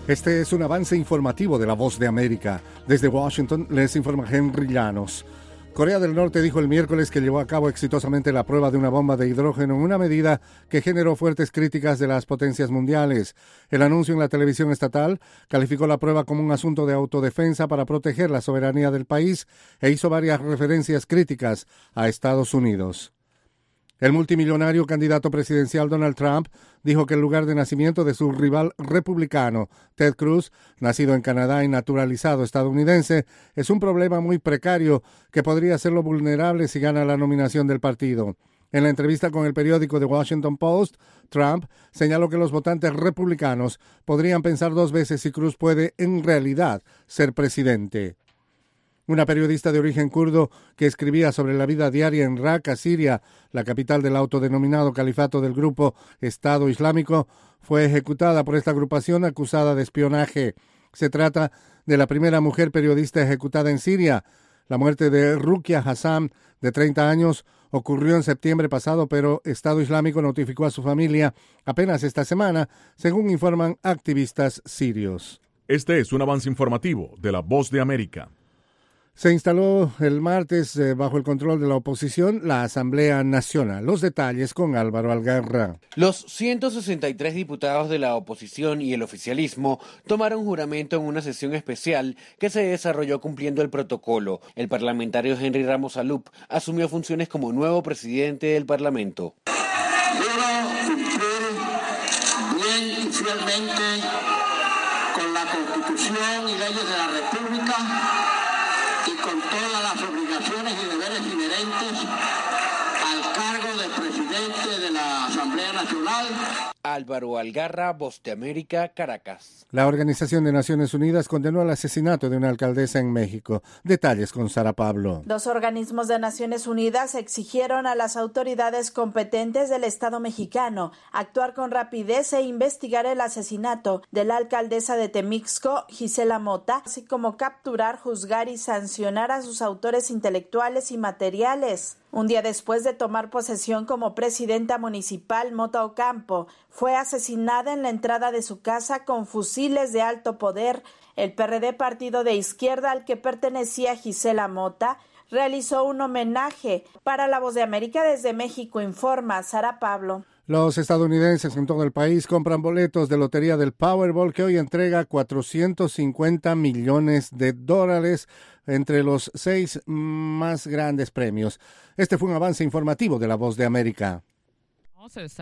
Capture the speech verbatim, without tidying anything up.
Este es un avance informativo de La Voz de América. Desde Washington les informa Henry Llanos. Corea del Norte dijo el miércoles que llevó a cabo exitosamente la prueba de una bomba de hidrógeno en una medida que generó fuertes críticas de las potencias mundiales. El anuncio en la televisión estatal calificó la prueba como un asunto de autodefensa para proteger la soberanía del país e hizo varias referencias críticas a Estados Unidos. El multimillonario candidato presidencial Donald Trump dijo que el lugar de nacimiento de su rival republicano, Ted Cruz, nacido en Canadá y naturalizado estadounidense, es un problema muy precario que podría hacerlo vulnerable si gana la nominación del partido. En la entrevista con el periódico The Washington Post, Trump señaló que los votantes republicanos podrían pensar dos veces si Cruz puede en realidad ser presidente. Una periodista de origen kurdo que escribía sobre la vida diaria en Raqqa, Siria, la capital del autodenominado califato del grupo Estado Islámico, fue ejecutada por esta agrupación acusada de espionaje. Se trata de la primera mujer periodista ejecutada en Siria. La muerte de Ruqya Hassan, de treinta años, ocurrió en septiembre pasado, pero Estado Islámico notificó a su familia apenas esta semana, según informan activistas sirios. Este es un avance informativo de La Voz de América. Se instaló el martes, eh, bajo el control de la oposición, la Asamblea Nacional. Los detalles con Álvaro Algarra. Los ciento sesenta y tres diputados de la oposición y el oficialismo tomaron juramento en una sesión especial que se desarrolló cumpliendo el protocolo. El parlamentario Henry Ramos Alup asumió funciones como nuevo presidente del Parlamento. Juro cumplir bien y fielmente con la Constitución y leyes de la República y con todas las obligaciones y deberes inherentes al cargo de presidente de la Asamblea Nacional. Álvaro Algarra, Voz de América, Caracas. La Organización de Naciones Unidas condenó el asesinato de una alcaldesa en México. Detalles con Sara Pablo. Dos organismos de Naciones Unidas exigieron a las autoridades competentes del Estado mexicano actuar con rapidez e investigar el asesinato de la alcaldesa de Temixco, Gisela Mota, así como capturar, juzgar y sancionar a sus autores intelectuales y materiales. Un día después de tomar posesión como presidenta municipal, Mota Ocampo fue asesinada en la entrada de su casa con fusiles de alto poder. El P R D, partido de izquierda al que pertenecía Gisela Mota, realizó un homenaje. Para La Voz de América, desde México, informa Sara Pablo. Los estadounidenses en todo el país compran boletos de lotería del Powerball, que hoy entrega cuatrocientos cincuenta millones de dólares entre los seis más grandes premios. Este fue un avance informativo de La Voz de América.